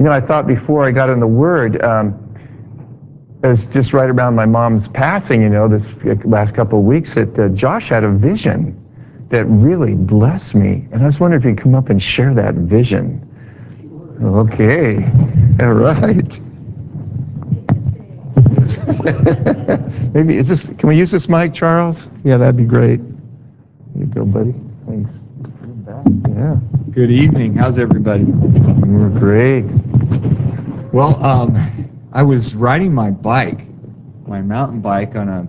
I thought before I got in the Word, it was just right around my mom's passing, this last couple of weeks, that Josh had a vision that really blessed me. And I was wondering if you could come up and share that vision. Okay. All right. Maybe can we use this mic, Charles? Yeah, that'd be great. There you go, buddy. Thanks. Yeah. Good evening. How's everybody? We're great. Well, I was riding my bike, my mountain bike, on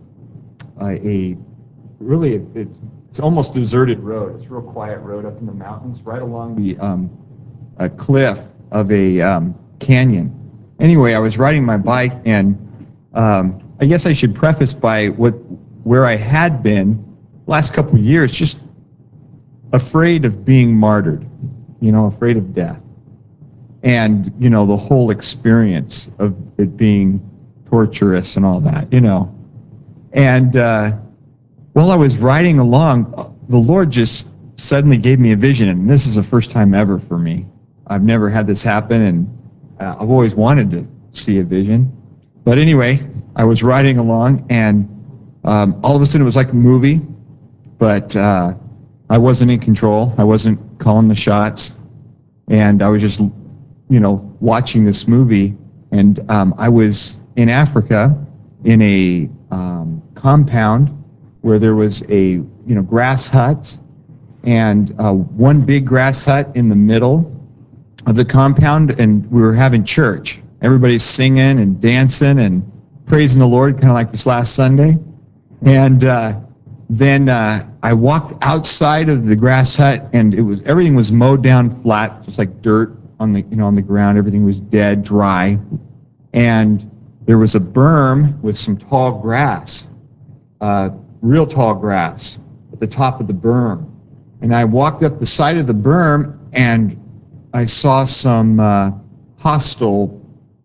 it's almost deserted road. It's a real quiet road up in the mountains, right along the a cliff of a canyon. Anyway, I was riding my bike, and I guess I should preface by where I had been last couple of years, just afraid of being martyred, afraid of death. And, the whole experience of it being torturous and all that, And while I was riding along, the Lord just suddenly gave me a vision, and this is the first time ever for me. I've never had this happen, and I've always wanted to see a vision. But anyway, I was riding along, and all of a sudden it was like a movie, but I wasn't in control. I wasn't calling the shots, and I was just watching this movie, and I was in Africa in a compound where there was a grass hut, and one big grass hut in the middle of the compound, and we were having church. Everybody's singing and dancing and praising the Lord, kind of like this last Sunday. And then I walked outside of the grass hut, and everything was mowed down flat, just like dirt on the ground. Everything was dead, dry, and there was a berm with some tall grass, real tall grass, at the top of the berm. And I walked up the side of the berm, and I saw some hostile,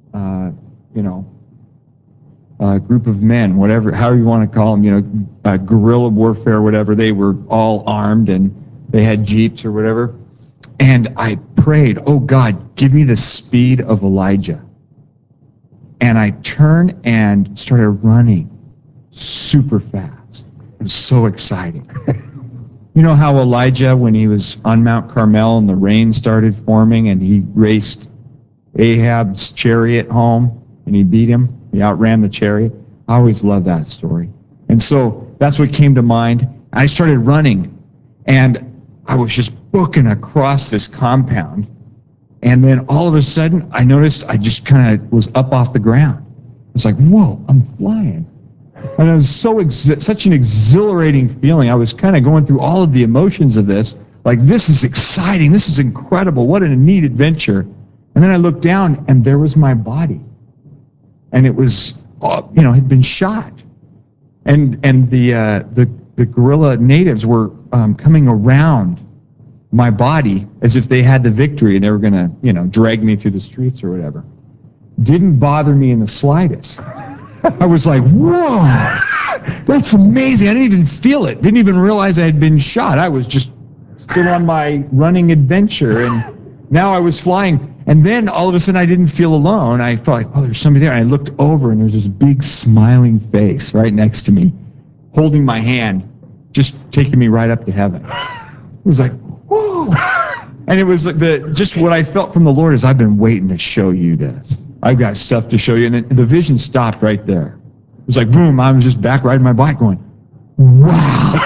group of men, however you want to call them, guerrilla warfare, whatever. They were all armed, and they had jeeps or whatever. And I prayed, oh God, give me the speed of Elijah. And I turned and started running super fast. It was so exciting. You know how Elijah, when he was on Mount Carmel and the rain started forming and he raced Ahab's chariot home and he beat him? He outran the chariot. I always love that story. And so that's what came to mind. I started running, and I was just booking across this compound. And then all of a sudden, I noticed I just kind of was up off the ground. It's like, whoa, I'm flying. And it was such an exhilarating feeling. I was kind of going through all of the emotions of this. Like, this is exciting. This is incredible. What a neat adventure. And then I looked down, and there was my body. And it was, had been shot. And the guerrilla natives were coming around my body as if they had the victory and they were going to, drag me through the streets or whatever. Didn't bother me in the slightest. I was like, whoa, that's amazing. I didn't even feel it. Didn't even realize I had been shot. I was just still on my running adventure, and now I was flying. And then all of a sudden I didn't feel alone. I felt like, oh, there's somebody there. And I looked over, and there's this big smiling face right next to me, holding my hand, just taking me right up to heaven. It was like, whoa. And it was like just what I felt from the Lord is, I've been waiting to show you this. I've got stuff to show you. And then the vision stopped right there. It was like, boom, I was just back riding my bike going, wow.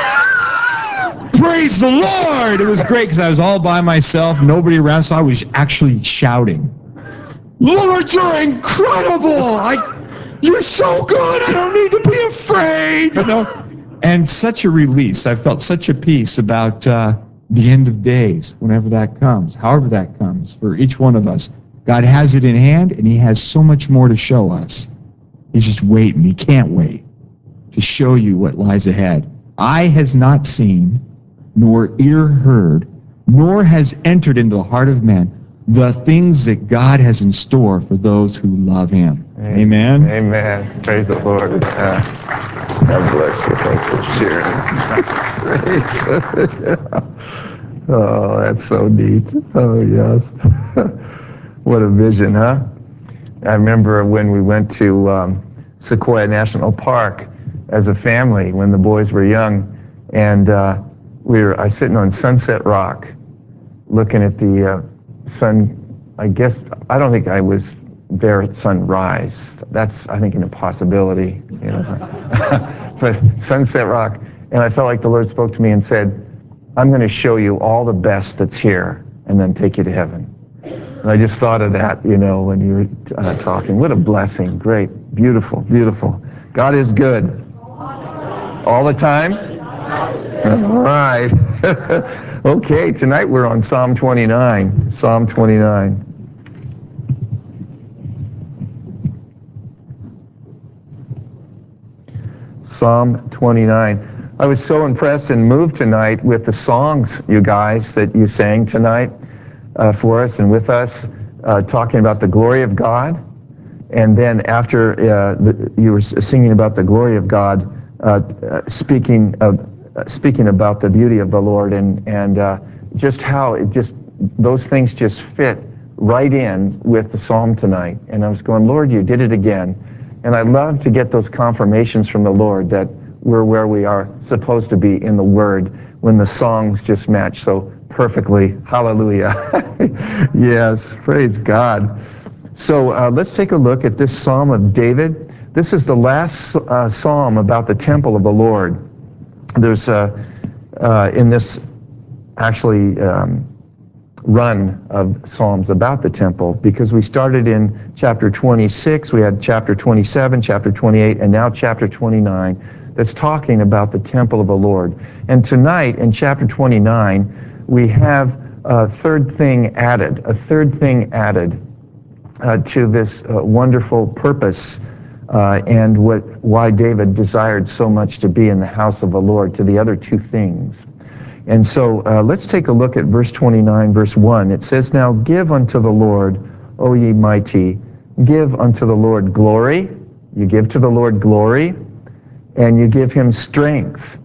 Praise the Lord! It was great because I was all by myself, nobody around, so I was actually shouting, Lord, you're incredible! You're so good! I don't need to be afraid! And such a release. I felt such a peace about the end of days, whenever that comes, however that comes, for each one of us. God has it in hand, and he has so much more to show us. He's just waiting. He can't wait to show you what lies ahead. Eye has not seen, nor ear heard, nor has entered into the heart of man the things that God has in store for those who love him. Amen? Amen. Praise the Lord. God bless you. Thanks for sharing. Oh, that's so neat. Oh, yes. What a vision, huh? I remember when we went to Sequoia National Park as a family when the boys were young, and I was sitting on Sunset Rock looking at the sun. I don't think I was there at sunrise. That's, I think, an impossibility. You know? But Sunset Rock, and I felt like the Lord spoke to me and said, I'm going to show you all the best that's here and then take you to heaven. And I just thought of that, you know, when you were talking. What a blessing. Great. Beautiful, beautiful. God is good. All the time? All right. Okay, tonight we're on Psalm 29. Psalm 29. Psalm 29. I was so impressed and moved tonight with the songs, you guys, that you sang tonight for us and with us, talking about the glory of God. And then after you were singing about the glory of God, speaking about the beauty of the Lord and just how those things just fit right in with the psalm tonight. And I was going, Lord, you did it again. And I love to get those confirmations from the Lord that we're where we are supposed to be in the Word when the songs just match so perfectly. Hallelujah. Yes, praise God. So let's take a look at this Psalm of David. This is the last psalm about the temple of the Lord. There's in this actually run of Psalms about the temple, because we started in chapter 26, we had chapter 27, chapter 28, and now chapter 29 that's talking about the temple of the Lord. And tonight in chapter 29, we have a third thing added to this wonderful purpose and why David desired so much to be in the house of the Lord, to the other two things. And so let's take a look at verse 29, verse 1. It says, Now give unto the Lord, O ye mighty, give unto the Lord glory. You give to the Lord glory, and you give him strength.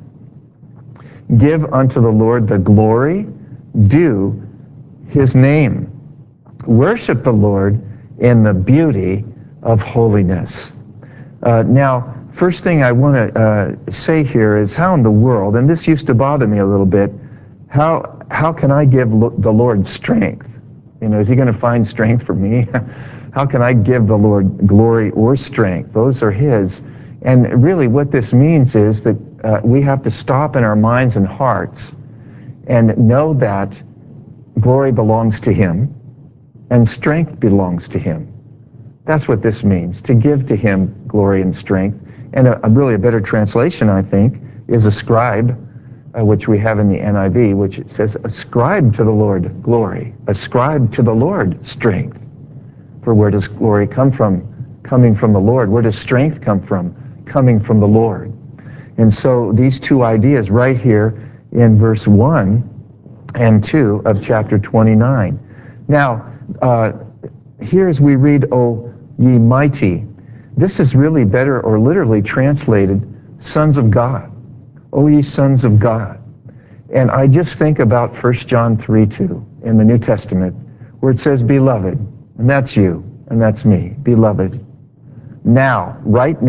Give unto the Lord the glory due his name. Worship the Lord in the beauty of holiness. Now, first thing I want to say here is how in the world, and this used to bother me a little bit, how can I give the Lord strength? You know, is he going to find strength for me? How can I give the Lord glory or strength? Those are his. And really what this means is that we have to stop in our minds and hearts and know that glory belongs to him and strength belongs to him. That's what this means, to give to him glory and strength. And really a better translation, I think, is ascribe, which we have in the NIV, which it says, ascribe to the Lord glory, ascribe to the Lord strength. For where does glory come from? Coming from the Lord. Where does strength come from? Coming from the Lord. And so these two ideas right here in verse 1 and 2 of chapter 29. Now, here as we read, O ye mighty, this is really better or literally translated sons of God. O ye sons of God. And I just think about 1 John 3:2 in the New Testament, where it says, Beloved, and that's you, and that's me, beloved. Now, right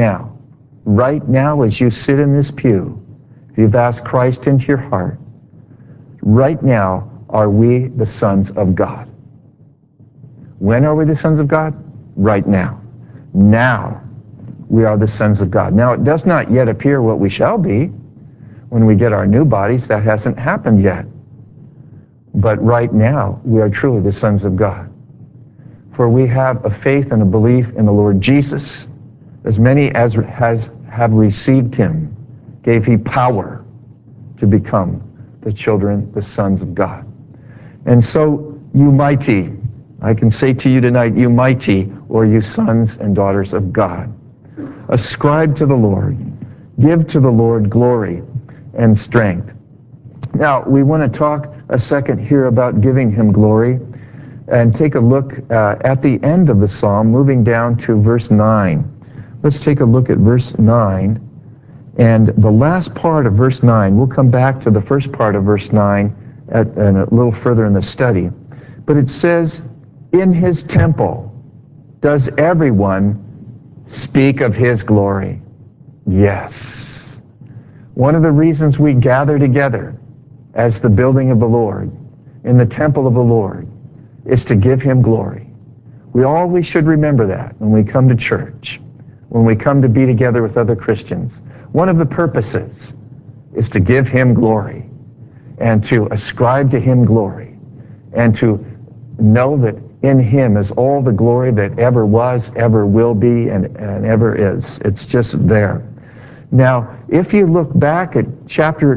now as you sit in this pew, if you've asked Christ into your heart, right now are we the sons of God. When are we the sons of God? Right now. Now we are the sons of God. Now it does not yet appear what we shall be when we get our new bodies. That hasn't happened yet. But right now we are truly the sons of God. For we have a faith and a belief in the Lord Jesus. As many as have received him, gave he power to become the children, the sons of God. And so, you mighty, I can say to you tonight, you mighty, or you sons and daughters of God, ascribe to the Lord, give to the Lord glory and strength. Now, we want to talk a second here about giving him glory and take a look at the end of the psalm, moving down to verse 9. Let's take a look at verse 9. And the last part of verse 9, we'll come back to the first part of verse 9 and a little further in the study. But it says, In his temple, does everyone speak of his glory? Yes. One of the reasons we gather together as the building of the Lord, in the temple of the Lord, is to give him glory. We always should remember that when we come to church, when we come to be together with other Christians. One of the purposes is to give him glory and to ascribe to him glory and to know that in him is all the glory that ever was, ever will be, and ever is. It's just there. Now, if you look back at chapter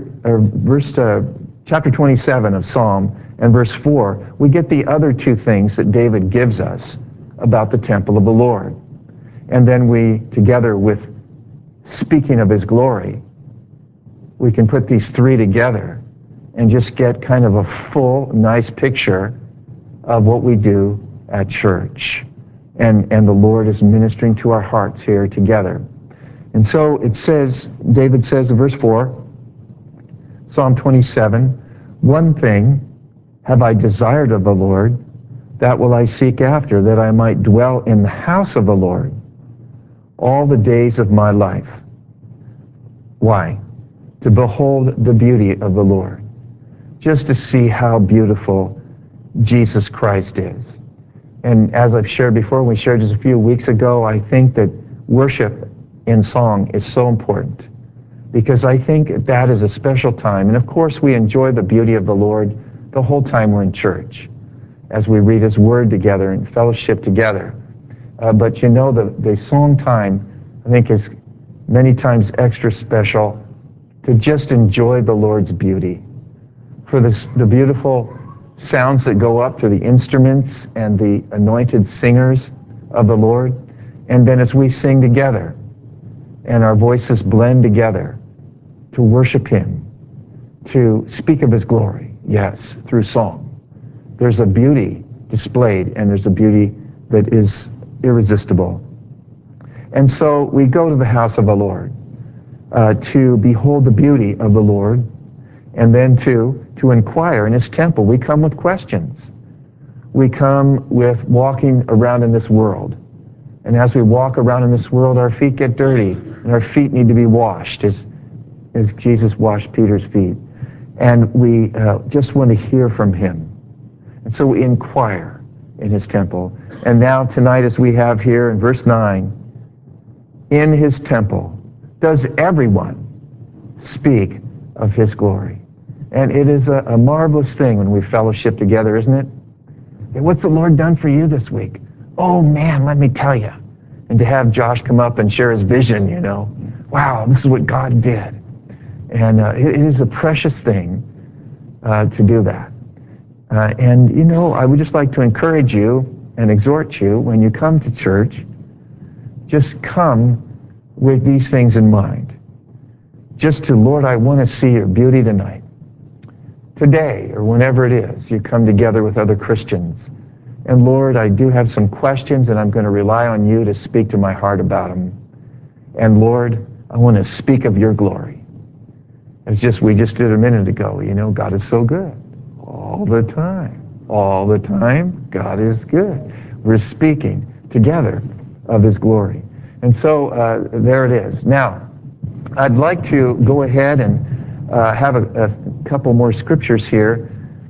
27 of Psalm and verse 4, we get the other two things that David gives us about the temple of the Lord. And then we, together with speaking of his glory, we can put these three together and just get kind of a full, nice picture of what we do at church. And the Lord is ministering to our hearts here together. And so it says, David says in verse 4, Psalm 27, one thing have I desired of the Lord, that will I seek after, that I might dwell in the house of the Lord all the days of my life. Why? To behold the beauty of the Lord. Just to see how beautiful Jesus Christ is. And as I've shared before, we shared just a few weeks ago, I think that worship in song is so important, because I think that is a special time. And of course, we enjoy the beauty of the Lord the whole time we're in church, as we read his word together and fellowship together. But you know, the song time, I think, is many times extra special to just enjoy the Lord's beauty. For the beautiful sounds that go up through the instruments and the anointed singers of the Lord. And then as we sing together and our voices blend together to worship him, to speak of his glory, yes, through song. There's a beauty displayed, and there's a beauty that is irresistible. And so we go to the house of the Lord to behold the beauty of the Lord, and then to inquire in his temple. We come with questions. We come with walking around in this world. And as we walk around in this world, our feet get dirty, and our feet need to be washed as Jesus washed Peter's feet. And we just want to hear from him. And so we inquire in his temple. And now tonight, as we have here in verse 9, in his temple does everyone speak of his glory. And it is a marvelous thing when we fellowship together, isn't it? Hey, what's the Lord done for you this week? Oh man, let me tell you. And to have Josh come up and share his vision, you know. Wow, this is what God did. And it is a precious thing to do that. And you know, I would just like to encourage you and exhort you, when you come to church, just come with these things in mind. Just to, Lord, I want to see your beauty tonight. Today, or whenever it is, you come together with other Christians. And Lord, I do have some questions, and I'm going to rely on you to speak to my heart about them. And Lord, I want to speak of your glory. We just did a minute ago, you know, God is so good. All the time. All the time, God is good. We're speaking together of his glory. And so there it is. Now, I'd like to go ahead and have a couple more scriptures here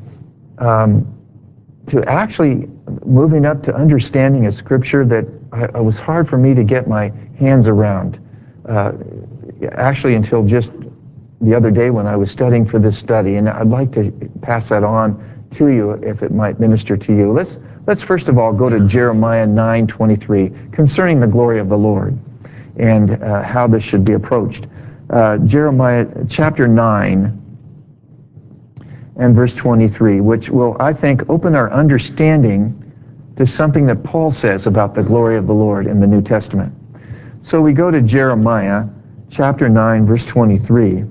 to actually moving up to understanding a scripture that it was hard for me to get my hands around, actually until just the other day when I was studying for this study. And I'd like to pass that on to you if it might minister to you. Let's first of all go to Jeremiah 9:23 concerning the glory of the Lord and how this should be approached. Jeremiah chapter 9 and verse 23, which will, I think, open our understanding to something that Paul says about the glory of the Lord in the New Testament. So we go to Jeremiah chapter 9, verse 23.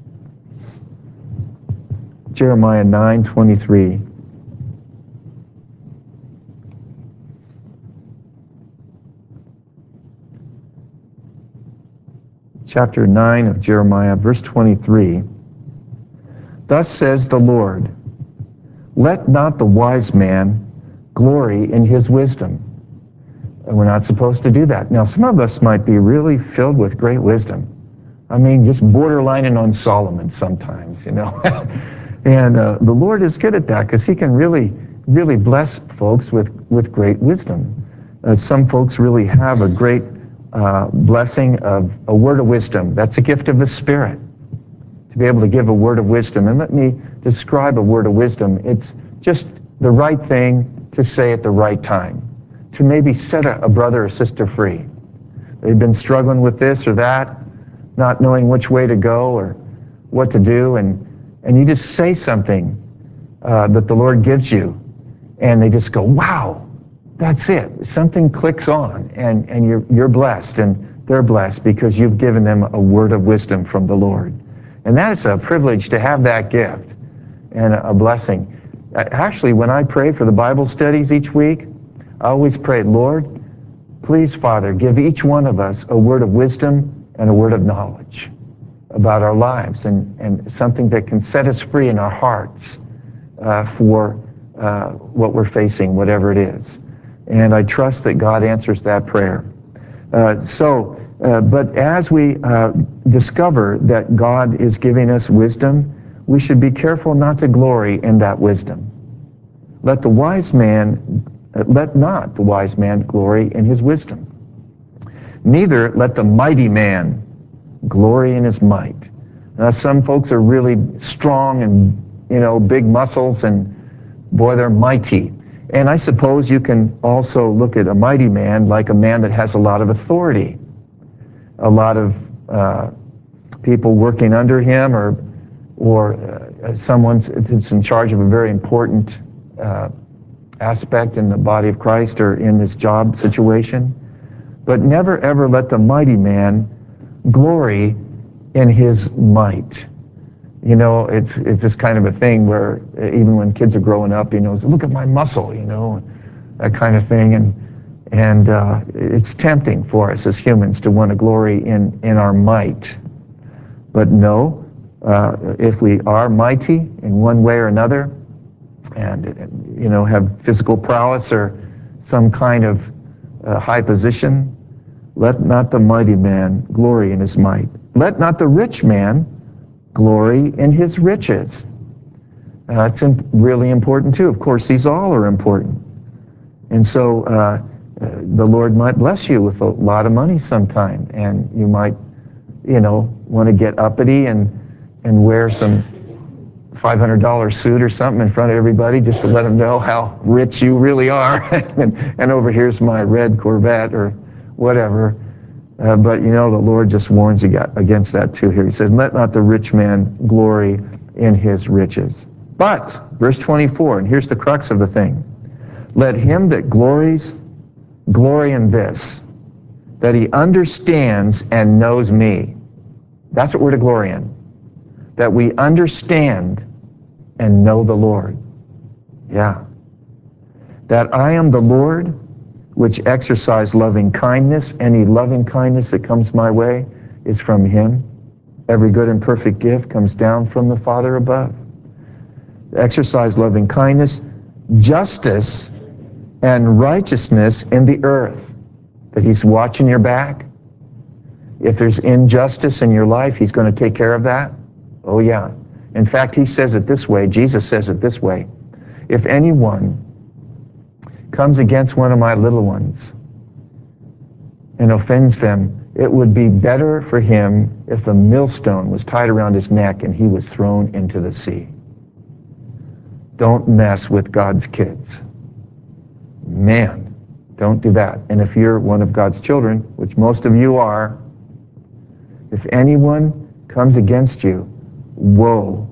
Jeremiah 9:23. Chapter 9 of Jeremiah, verse 23. Thus says the Lord, let not the wise man glory in his wisdom. And we're not supposed to do that. Now, some of us might be really filled with great wisdom. I mean, just borderlining on Solomon sometimes, you know. And the Lord is good at that because he can really, really bless folks with great wisdom. Some folks really have a great blessing of a word of wisdom. That's a gift of the Spirit, to be able to give a word of wisdom. And let me describe a word of wisdom. It's just the right thing to say at the right time, to maybe set a brother or sister free. They've been struggling with this or that, not knowing which way to go or what to do, and you just say something that the Lord gives you, and they just go, wow, that's it. Something clicks on, and you're blessed, and they're blessed because you've given them a word of wisdom from the Lord. And that is a privilege to have that gift and a blessing. Actually, when I pray for the Bible studies each week, I always pray, Lord, please, Father, give each one of us a word of wisdom and a word of knowledge about our lives, and something that can set us free in our hearts for what we're facing, whatever it is. And I trust that God answers that prayer. But as we discover that God is giving us wisdom, we should be careful not to glory in that wisdom. Let not the wise man glory in his wisdom. Neither let the mighty man glory in his might. Now, some folks are really strong and, big muscles, and boy, they're mighty. And I suppose you can also look at a mighty man like a man that has a lot of authority, a lot of people working under him, or someone that's in charge of a very important aspect in the body of Christ or in this job situation. But never ever let the mighty man glory in his might. It's this kind of a thing where even when kids are growing up, look at my muscle, that kind of thing. And it's tempting for us as humans to want to glory in our might. But no, if we are mighty in one way or another, and have physical prowess or some kind of high position, let not the mighty man glory in his might. Let not the rich man glory in his riches. That's really important too. Of course, these all are important. And so the Lord might bless you with a lot of money sometime, and you might, want to get uppity and wear some $500 suit or something in front of everybody just to let them know how rich you really are. and over here's my red Corvette or whatever. But the Lord just warns you against that too here. He says, let not the rich man glory in his riches. But, verse 24, and here's the crux of the thing. Let him that glories glory in this, that he understands and knows me. That's what we're to glory in. That we understand and know the Lord. Yeah. That I am the Lord, which exercise loving kindness. Any loving kindness that comes my way is from him. Every good and perfect gift comes down from the Father above. Exercise loving kindness, justice, and righteousness in the earth. That he's watching your back. If there's injustice in your life, he's going to take care of that. Oh yeah. In fact, he says it this way, Jesus says it this way. If anyone comes against one of my little ones and offends them, it would be better for him if a millstone was tied around his neck and he was thrown into the sea. Don't mess with God's kids. Man, don't do that. And if you're one of God's children, which most of you are, if anyone comes against you, woe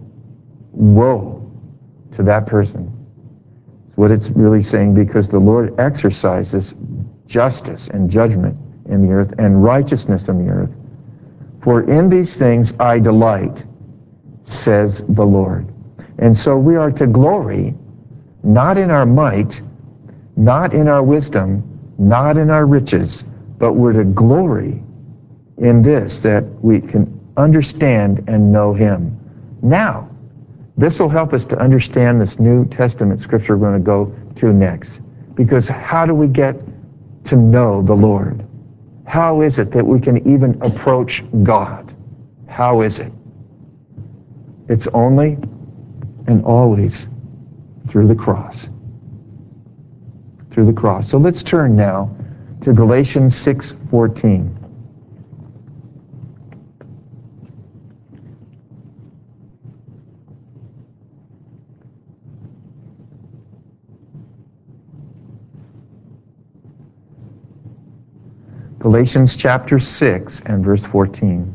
to that person. That's what it's really saying, because the Lord exercises justice and judgment in the earth and righteousness in the earth. For in these things I delight, says the Lord. And so we are to glory, not in our might, not in our wisdom, not in our riches, but we're to glory in this, that we can understand and know him. Now, this will help us to understand this New Testament scripture we're going to go to next. Because how do we get to know the Lord? How is it that we can even approach God? How is it? It's only and always through the cross. Through the cross. So let's turn now to Galatians 6:14. Galatians chapter 6 and verse 14.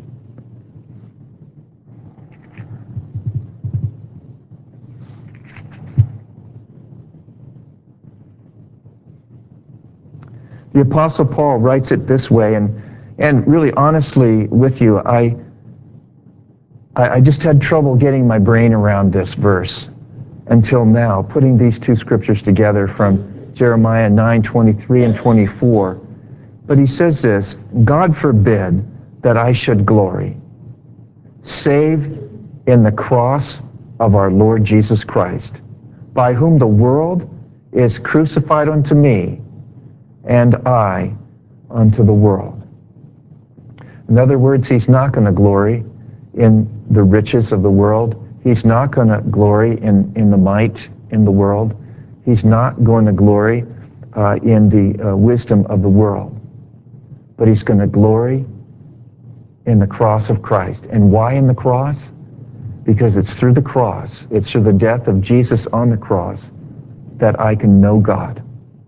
The Apostle Paul writes it this way, and really honestly with you, I just had trouble getting my brain around this verse until now, putting these two scriptures together from Jeremiah 9:23 and 24. But he says this, God forbid that I should glory, save in the cross of our Lord Jesus Christ, by whom the world is crucified unto me, and I unto the world. In other words, he's not going to glory in the riches of the world. He's not going to glory in the might in the world. He's not going to glory in the wisdom of the world. But he's going to glory in the cross of Christ. And why in the cross? Because it's through the cross, it's through the death of Jesus on the cross that I can know God.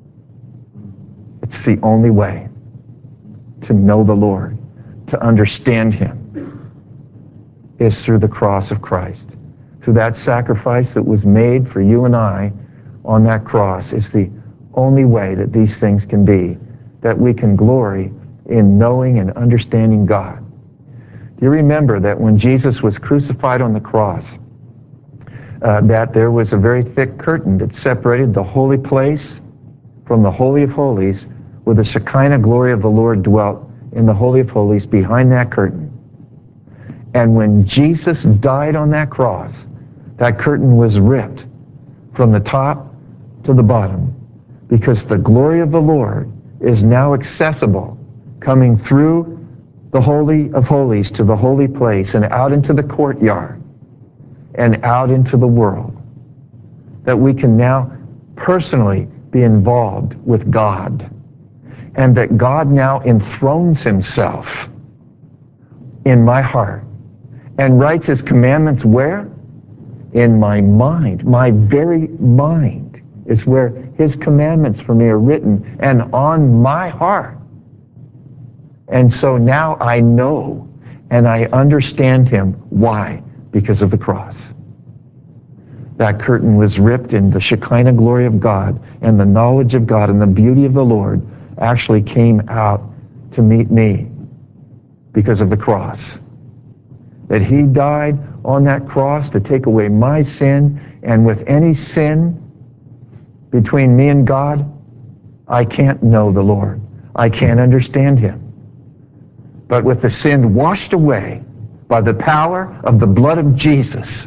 It's the only way to know the Lord, to understand him, is through the cross of Christ. Through that sacrifice that was made for you and I on that cross is the only way that these things can be, that we can glory in knowing and understanding God. Do you remember that when Jesus was crucified on the cross, that there was a very thick curtain that separated the holy place from the Holy of Holies, where the Shekinah glory of the Lord dwelt in the Holy of Holies behind that curtain. And when Jesus died on that cross, that curtain was ripped from the top to the bottom, because the glory of the Lord is now accessible, coming through the Holy of Holies to the holy place and out into the courtyard and out into the world. That we can now personally be involved with God, and that God now enthrones himself in my heart and writes his commandments where? In my mind. My very mind is where his commandments for me are written, and on my heart. And so now I know and I understand him. Why? Because of the cross. That curtain was ripped, and the Shekinah glory of God and the knowledge of God and the beauty of the Lord actually came out to meet me because of the cross. That he died on that cross to take away my sin, and with any sin between me and God, I can't know the Lord. I can't understand him. But with the sin washed away by the power of the blood of Jesus,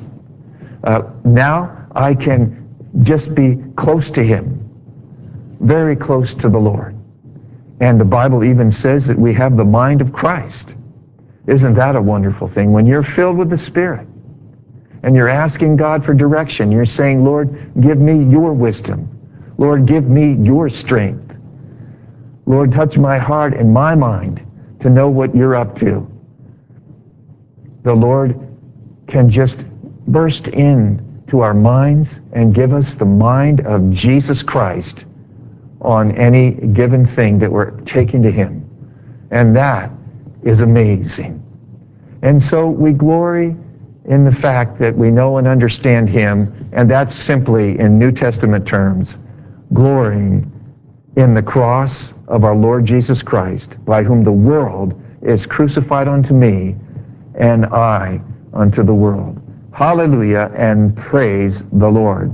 now I can just be close to him, very close to the Lord. And the Bible even says that we have the mind of Christ. Isn't that a wonderful thing? When you're filled with the Spirit and you're asking God for direction, you're saying, Lord, give me your wisdom. Lord, give me your strength. Lord, touch my heart and my mind to know what you're up to. The Lord can just burst into our minds and give us the mind of Jesus Christ on any given thing that we're taking to him. And that is amazing. And so we glory in the fact that we know and understand him, and that's simply, in New Testament terms, glorying in the cross of our Lord Jesus Christ, by whom the world is crucified unto me, and I unto the world. Hallelujah, and praise the Lord.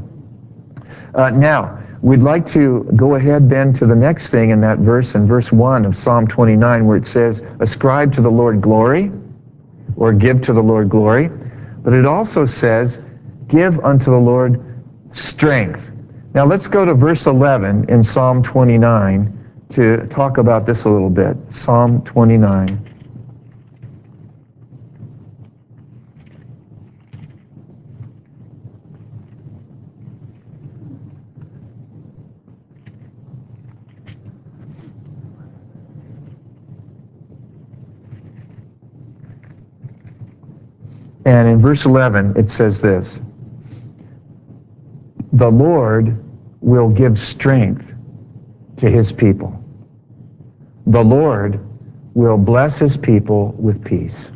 Now, we'd like to go ahead then to the next thing in that verse, in verse 1 of Psalm 29, where it says, ascribe to the Lord glory, or give to the Lord glory. But it also says, give unto the Lord strength. Now let's go to verse 11 in Psalm 29 to talk about this a little bit. Psalm 29. And in verse 11, it says this: the Lord will give strength to his people. The Lord will bless his people with peace.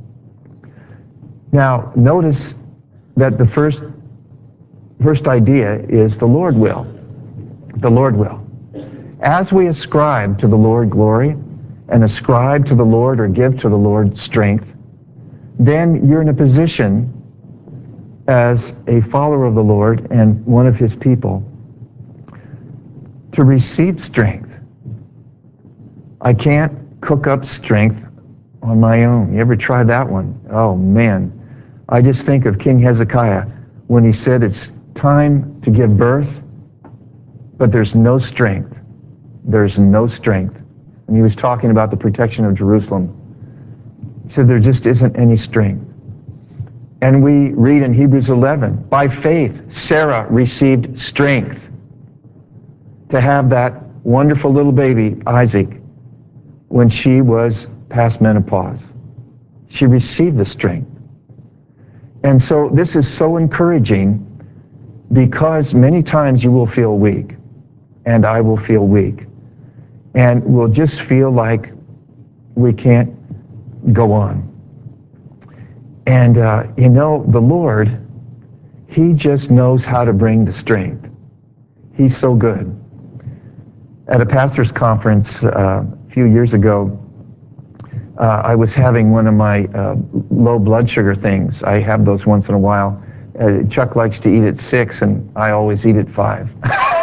Now, notice that the first idea is the Lord will. The Lord will. As we ascribe to the Lord glory and ascribe to the Lord or give to the Lord strength, then you're in a position as a follower of the Lord and one of his people to receive strength. I can't cook up strength on my own. You ever try that one? Oh man. I just think of King Hezekiah when he said it's time to give birth, but there's no strength. There's no strength. And he was talking about the protection of Jerusalem. He said there just isn't any strength. And we read in Hebrews 11, by faith, Sarah received strength to have that wonderful little baby, Isaac, when she was past menopause. She received the strength. And so this is so encouraging because many times you will feel weak, and I will feel weak, and we'll just feel like we can't go on. And you know, the Lord, he just knows how to bring the strength. He's so good. At a pastor's conference a few years ago, I was having one of my low blood sugar things. I have those once in a while. Chuck likes to eat at 6, and I always eat at 5.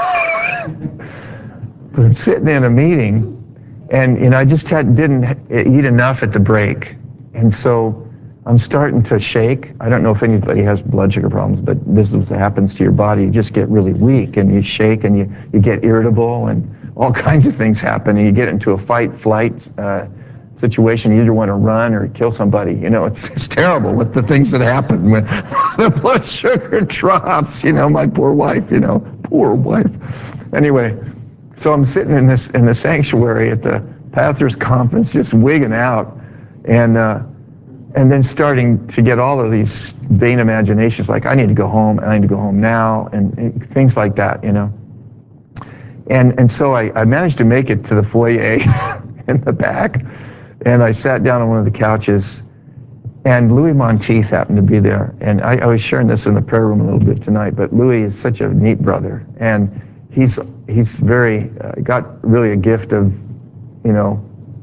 But I'm sitting in a meeting, and you know, I just didn't eat enough at the break, and so I'm starting to shake. I don't know if anybody has blood sugar problems, but this is what happens to your body. You just get really weak, and you shake, and you get irritable, and all kinds of things happen, and you get into a fight-flight situation. You either want to run or kill somebody. You know, it's terrible with the things that happen when the blood sugar drops. You know, my poor wife. You know, poor wife. Anyway, so I'm sitting in the sanctuary at the pastor's conference, just wigging out, and then starting to get all of these vain imaginations, like I need to go home, and I need to go home now, and things like that, you know. And so I managed to make it to the foyer in the back, and I sat down on one of the couches, and Louis Monteith happened to be there. And I was sharing this in the prayer room a little bit tonight, but Louis is such a neat brother, and he's very, got really a gift of, you know,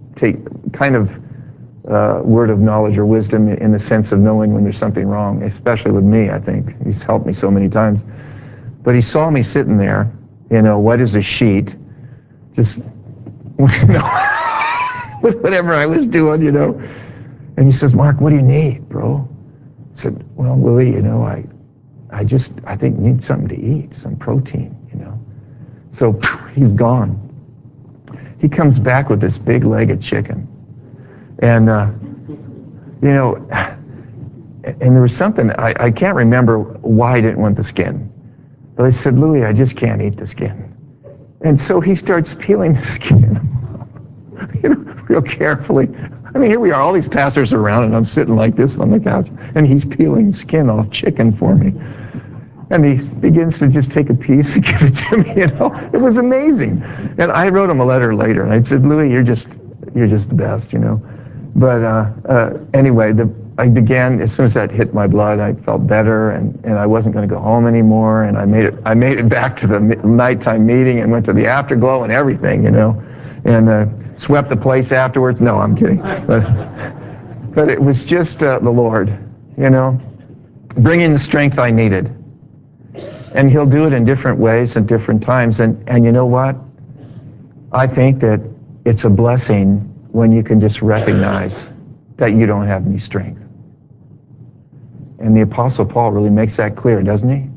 word of knowledge or wisdom in the sense of knowing when there's something wrong, especially with me, I think. He's helped me so many times. But he saw me sitting there, you know, white as a sheet, just, you know, with whatever I was doing, you know. And he says, Mark, what do you need, bro? I said, well, Willie, you know, I think need something to eat, some protein, you know. So he's gone. He comes back with this big leg of chicken. And, you know, and there was something, I can't remember why I didn't want the skin. But I said, Louis, I just can't eat the skin. And so he starts peeling the skin, you know, real carefully. I mean, here we are, all these pastors are around, and I'm sitting like this on the couch, and he's peeling skin off chicken for me. And he begins to just take a piece and give it to me, you know. It was amazing. And I wrote him a letter later, and I said, Louis, you're just the best, you know. But anyway, I began, as soon as that hit my blood, I felt better, and I wasn't going to go home anymore, and I made it back to the nighttime meeting and went to the afterglow and everything, you know, and swept the place afterwards. No, I'm kidding. But it was just the Lord, you know, bringing the strength I needed. And he'll do it in different ways and different times. And you know what? I think that it's a blessing when you can just recognize that you don't have any strength. And the Apostle Paul really makes that clear, doesn't he?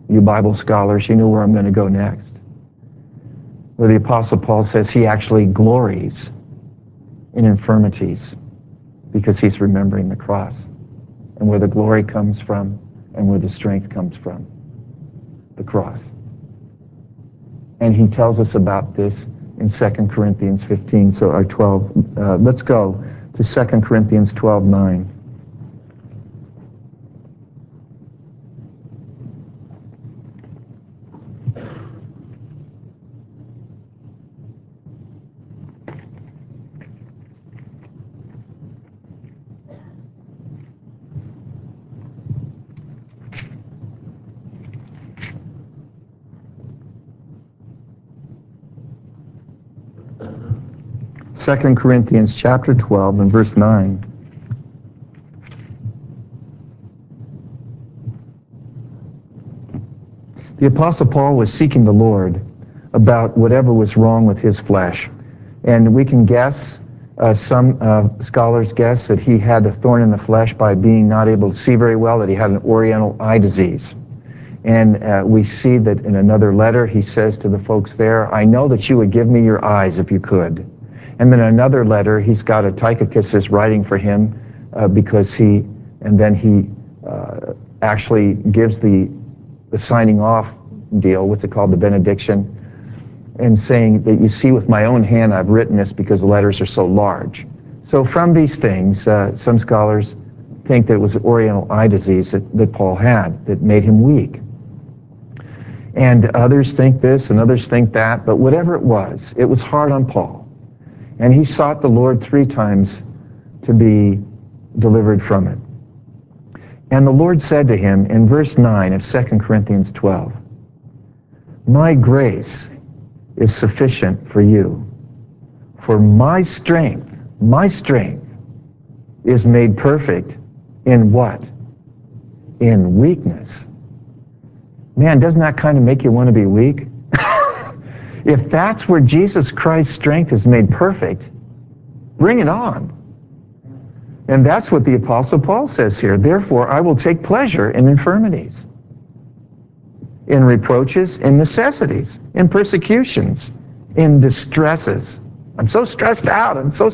You Bible scholars, you know where I'm going to go next. Where the Apostle Paul says he actually glories in infirmities because he's remembering the cross and where the glory comes from and where the strength comes from, the cross. And he tells us about this in 2 Corinthians 15, or 12. Let's go to 2 Corinthians 12:9. Second Corinthians chapter 12 and verse 9. The Apostle Paul was seeking the Lord about whatever was wrong with his flesh. And we can guess, some scholars guess that he had a thorn in the flesh by being not able to see very well, that he had an oriental eye disease. And we see that in another letter he says to the folks there, I know that you would give me your eyes if you could. And then another letter, he's got a Tychicus writing for him because he actually gives the signing off deal, what's it called, the benediction, and saying that you see with my own hand I've written this because the letters are so large. So from these things, some scholars think that it was oriental eye disease that Paul had that made him weak. And others think this and others think that, but whatever it was hard on Paul. And he sought the Lord 3 times to be delivered from it. And the Lord said to him in verse 9 of 2 Corinthians 12, my grace is sufficient for you, for my strength is made perfect in what? In weakness. Man, doesn't that kind of make you want to be weak? If that's where Jesus Christ's strength is made perfect, bring it on. And that's what the Apostle Paul says here. Therefore, I will take pleasure in infirmities, in reproaches, in necessities, in persecutions, in distresses. I'm so stressed out.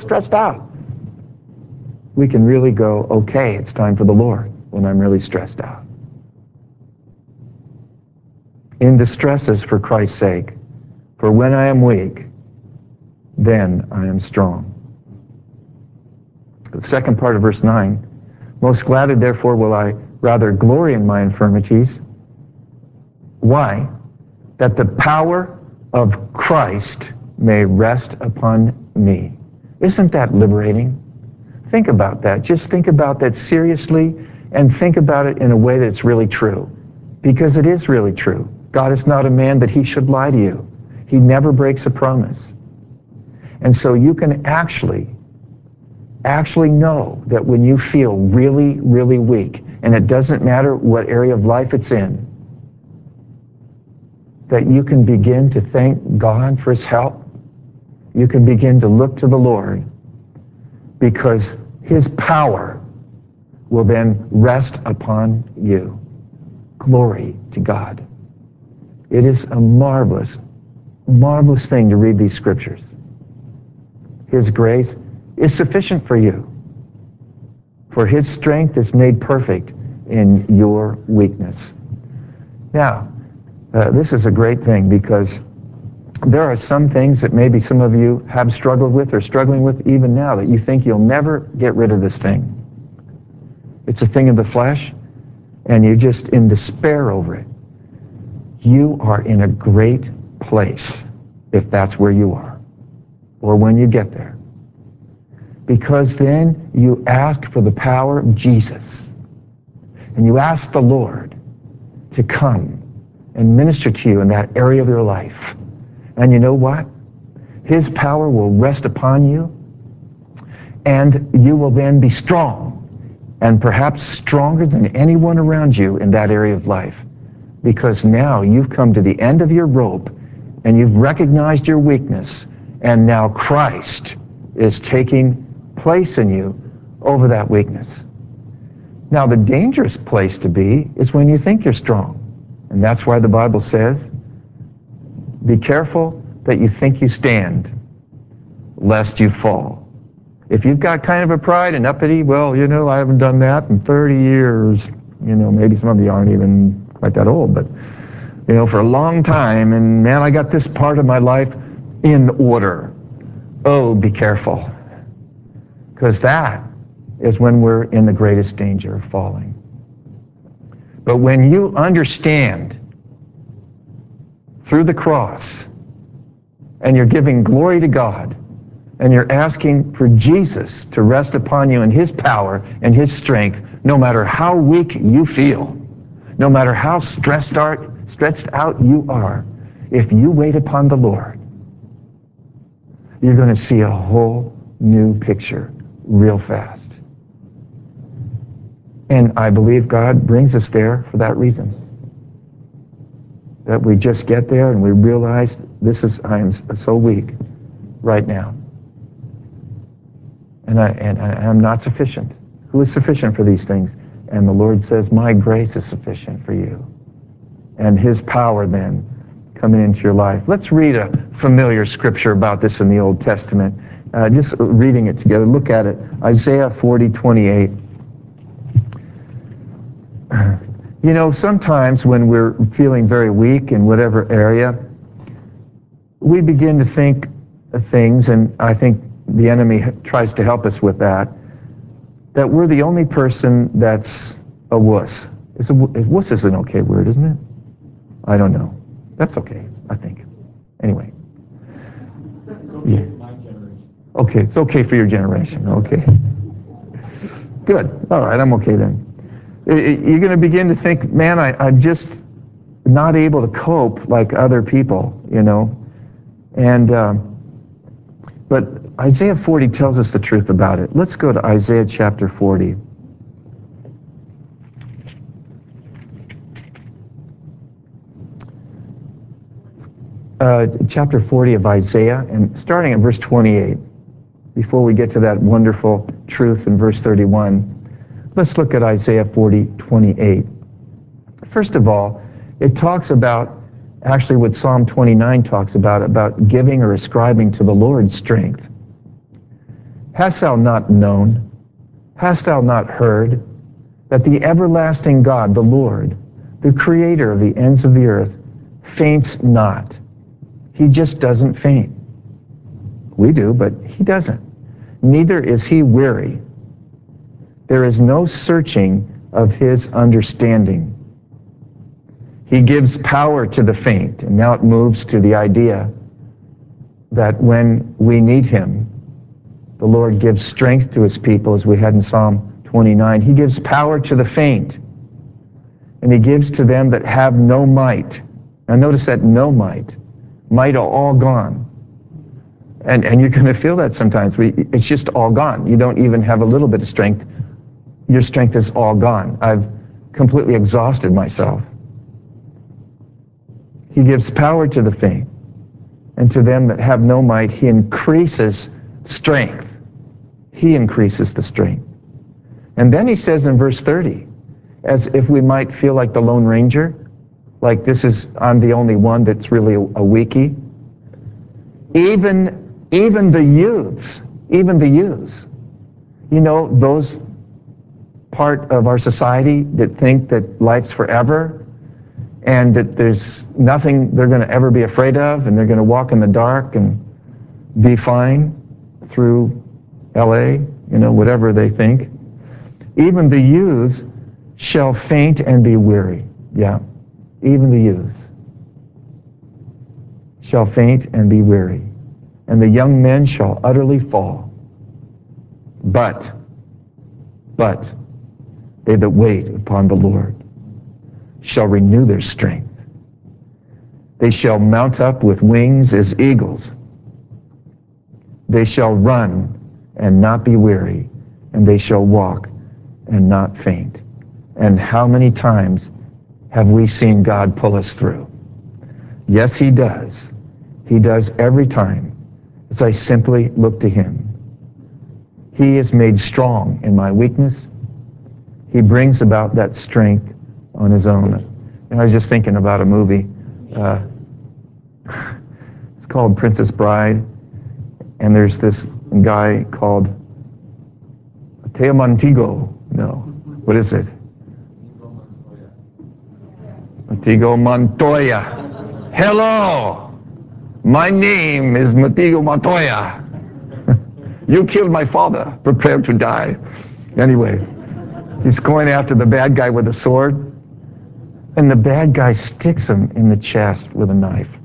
We can really go, okay, it's time for the Lord when I'm really stressed out. In distresses for Christ's sake. For when I am weak, then I am strong. The second part of verse 9, most gladly therefore will I rather glory in my infirmities. Why? That the power of Christ may rest upon me. Isn't that liberating? Think about that. Just think about that seriously and think about it in a way that's really true. Because it is really true. God is not a man that he should lie to you. He never breaks a promise. And so you can actually know that when you feel really, really weak, and it doesn't matter what area of life it's in, that you can begin to thank God for his help. You can begin to look to the Lord because his power will then rest upon you. Glory to God. It is a marvelous thing to read these scriptures. His grace is sufficient for you, for his strength is made perfect in your weakness. Now, this is a great thing because there are some things that maybe some of you have struggled with or struggling with even now that you think you'll never get rid of this thing. It's a thing of the flesh, and you're just in despair over it. You are in a great place if that's where you are, or when you get there. Because then you ask for the power of Jesus, and you ask the Lord to come and minister to you in that area of your life. And you know what? His power will rest upon you, and you will then be strong, and perhaps stronger than anyone around you in that area of life. Because now you've come to the end of your rope, and you've recognized your weakness, and now Christ is taking place in you over that weakness. Now, the dangerous place to be is when you think you're strong. And that's why the Bible says, be careful that you think you stand, lest you fall. If you've got kind of a pride and uppity, well, you know, I haven't done that in 30 years. You know, maybe some of you aren't even quite that old, but, you know, for a long time, and man, I got this part of my life in order. Oh, be careful. Because that is when we're in the greatest danger of falling. But when you understand through the cross, and you're giving glory to God, and you're asking for Jesus to rest upon you in His power and His strength, no matter how weak you feel, no matter how stretched out you are, if you wait upon the Lord, you're going to see a whole new picture real fast. And I believe God brings us there for that reason. That we just get there and we realize I am so weak right now. And I'm not sufficient. Who is sufficient for these things? And the Lord says, my grace is sufficient for you. And His power then coming into your life. Let's read a familiar scripture about this in the Old Testament. Just reading it together. Look at it. Isaiah 40:28. You know, sometimes when we're feeling very weak in whatever area, we begin to think things, and I think the enemy tries to help us with that we're the only person that's a wuss. Wuss is an okay word, isn't it? I don't know. That's okay, I think. Anyway. It's okay for my generation. Okay, it's okay for your generation. Okay. Good. All right, I'm okay then. You're going to begin to think, man, I'm just not able to cope like other people, you know. And but Isaiah 40 tells us the truth about it. Let's go to Isaiah chapter 40. Chapter 40 of Isaiah, and starting at verse 28. Before we get to that wonderful truth in verse 31, let's look at Isaiah 40:28. First of all, it talks about actually what Psalm 29 talks about giving or ascribing to the Lord strength. Hast thou not known, hast thou not heard, that the everlasting God, the Lord, the creator of the ends of the earth, faints not. He just doesn't faint. We do, but He doesn't. Neither is He weary. There is no searching of His understanding. He gives power to the faint, and now it moves to the idea that when we need Him, the Lord gives strength to His people, as we had in Psalm 29. He gives power to the faint, and He gives to them that have no might. Now notice that no might. Might are all gone. And you're going to feel that sometimes. It's just all gone. You don't even have a little bit of strength. Your strength is all gone. I've completely exhausted myself. He gives power to the faint, and to them that have no might, He increases strength. He increases the strength. And then He says in verse 30, as if we might feel like the Lone Ranger, like I'm the only one that's really a weakie. Even the youths, you know, those part of our society that think that life's forever and that there's nothing they're going to ever be afraid of, and they're going to walk in the dark and be fine through LA, you know, whatever they think. Even the youths shall faint and be weary. Yeah, even the youths shall faint and be weary, and the young men shall utterly fall. But they that wait upon the Lord shall renew their strength. They shall mount up with wings as eagles. They shall run and not be weary, and they shall walk and not faint. And how many times have we seen God pull us through? Yes, He does. He does every time, as I simply look to Him. He is made strong in my weakness. He brings about that strength on His own. And I was just thinking about a movie. Uh, it's called Princess Bride. And there's this guy called Teo Montego. No. What is it? Montego Montoya. Hello! My name is Montego Montoya. You killed my father. Prepare to die. Anyway, he's going after the bad guy with a sword. And the bad guy sticks him in the chest with a knife.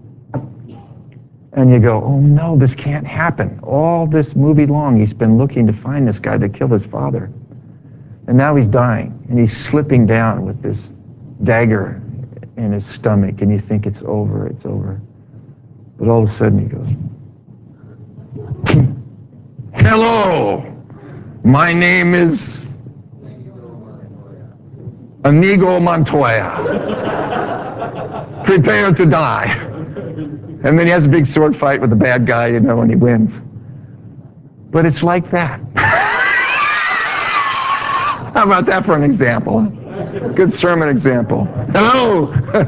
And you go, oh no, this can't happen. All this movie long, he's been looking to find this guy that killed his father. And now he's dying, and he's slipping down with this dagger in his stomach, and you think it's over, it's over. But all of a sudden he goes, hello, my name is Inigo Montoya. Prepare to die. And then he has a big sword fight with the bad guy, and he wins. But it's like that. How about that for an example? Good sermon example. Hello!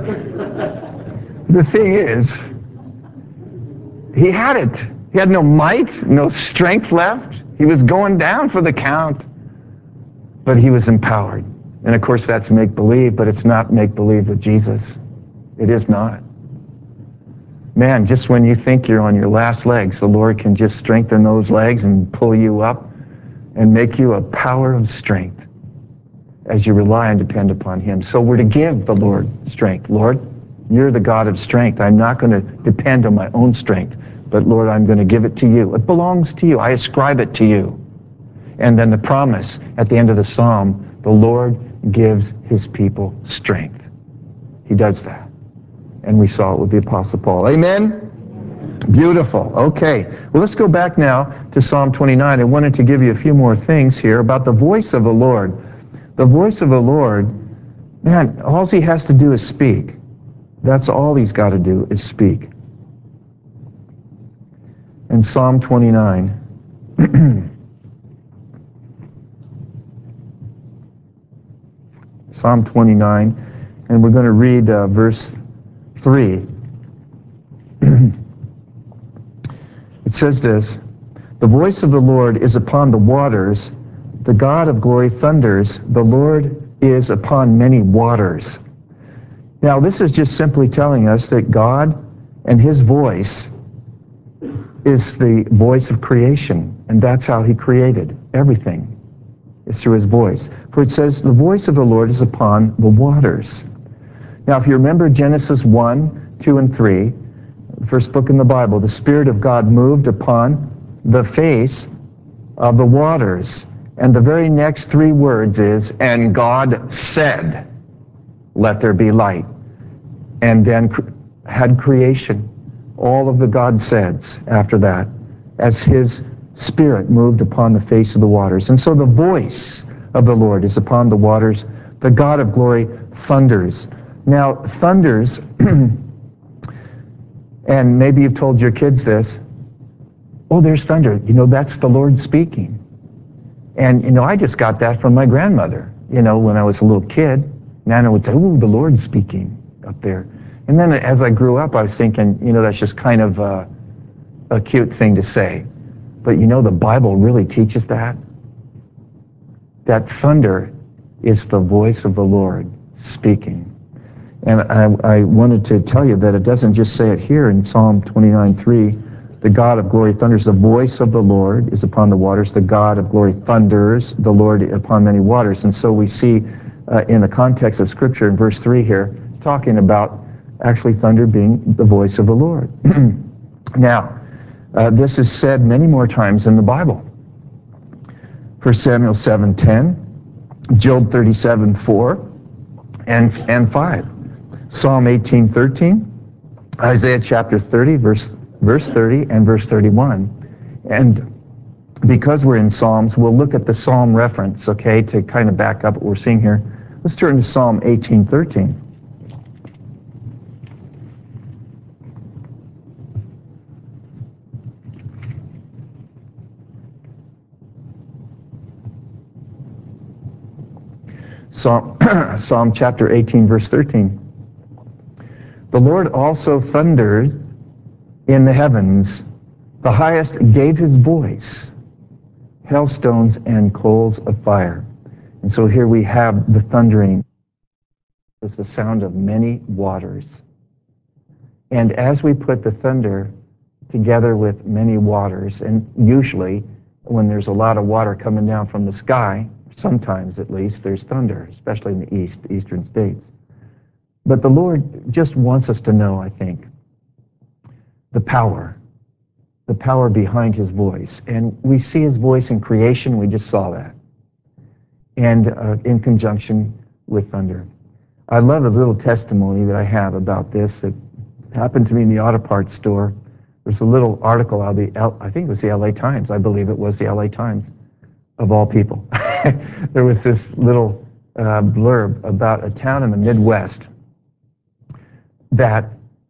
The thing is, he had it. He had no might, no strength left. He was going down for the count. But he was empowered. And of course that's make-believe, but it's not make-believe with Jesus. It is not. Man, just when you think you're on your last legs, the Lord can just strengthen those legs and pull you up and make you a power of strength as you rely and depend upon him. So we're to give the Lord strength. Lord, you're the God of strength. I'm not going to depend on my own strength, but Lord, I'm going to give it to you. It belongs to you. I ascribe it to you. And then the promise at the end of the psalm, the Lord gives his people strength. He does that. And we saw it with the Apostle Paul. Amen? Beautiful. Okay. Well, let's go back now to Psalm 29. I wanted to give you a few more things here about the voice of the Lord. The voice of the Lord, man, all he has to do is speak. That's all he's got to do is speak. In Psalm 29, Psalm 29, and we're going to read verse 3. It says this, the voice of the Lord is upon the waters, the God of glory thunders, the Lord is upon many waters. Now this is just simply telling us that God and his voice is the voice of creation, and that's how he created everything. It's through his voice. For it says, the voice of the Lord is upon the waters. Now if you remember Genesis 1, 2, and 3, the first book in the Bible, the Spirit of God moved upon the face of the waters. And the very next three words is, and God said, let there be light. And then had creation. All of the God saids after that, as his Spirit moved upon the face of the waters. And so the voice of the Lord is upon the waters. The God of glory thunders. Now, thunders, and maybe you've told your kids this, oh, there's thunder. That's the Lord speaking. And, I just got that from my grandmother. When I was a little kid, Nana would say, oh, the Lord's speaking up there. And then as I grew up, I was thinking, that's just kind of a cute thing to say. But, the Bible really teaches that. That thunder is the voice of the Lord speaking. And I wanted to tell you that it doesn't just say it here in Psalm 29:3. The God of glory thunders. The voice of the Lord is upon the waters. The God of glory thunders. The Lord upon many waters. And so we see in the context of Scripture in verse 3 here, talking about actually thunder being the voice of the Lord. Now, this is said many more times in the Bible. 1 Samuel 7:10, Job 37:4, and 5. Psalm 18:13, Isaiah chapter 30, verse 30 and verse 31. And because we're in Psalms, we'll look at the Psalm reference, okay, to kind of back up what we're seeing here. Let's turn to Psalm 18:13. Psalm chapter 18, verse 13. The Lord also thundered in the heavens. The highest gave his voice, hailstones and coals of fire. And so here we have the thundering. It's the sound of many waters. And as we put the thunder together with many waters, and usually when there's a lot of water coming down from the sky, sometimes at least, there's thunder, especially in the eastern states. But the Lord just wants us to know, I think, the power behind his voice. And we see his voice in creation, we just saw that, and in conjunction with thunder. I love a little testimony that I have about this that happened to me in the auto parts store. There's a little article out of I think it was the LA Times. I believe it was the LA Times, of all people. There was this little blurb about a town in the Midwest that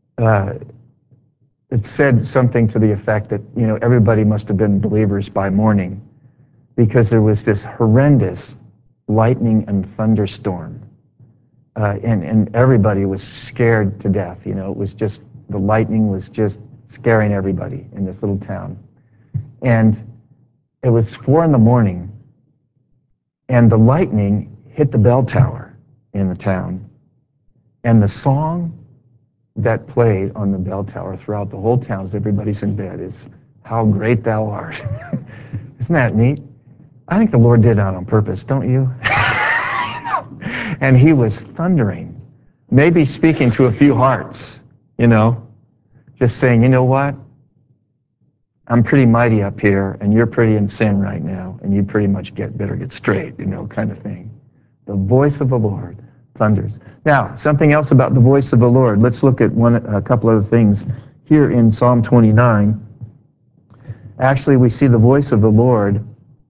it said something to the effect that, everybody must have been believers by morning, because there was this horrendous lightning and thunderstorm. And everybody was scared to death. It was just, the lightning was just scaring everybody in this little town. And it was 4 a.m, and the lightning hit the bell tower in the town. And the song that played on the bell tower throughout the whole town as everybody's in bed is "How Great Thou Art." Isn't that neat? I think the Lord did that on purpose, don't you? And he was thundering, maybe speaking to a few hearts, just saying, you know what? I'm pretty mighty up here, and you're pretty in sin right now, and you pretty much better get straight, kind of thing. The voice of the Lord thunders. Now, something else about the voice of the Lord. Let's look at a couple other things. Here in Psalm 29, actually we see the voice of the Lord.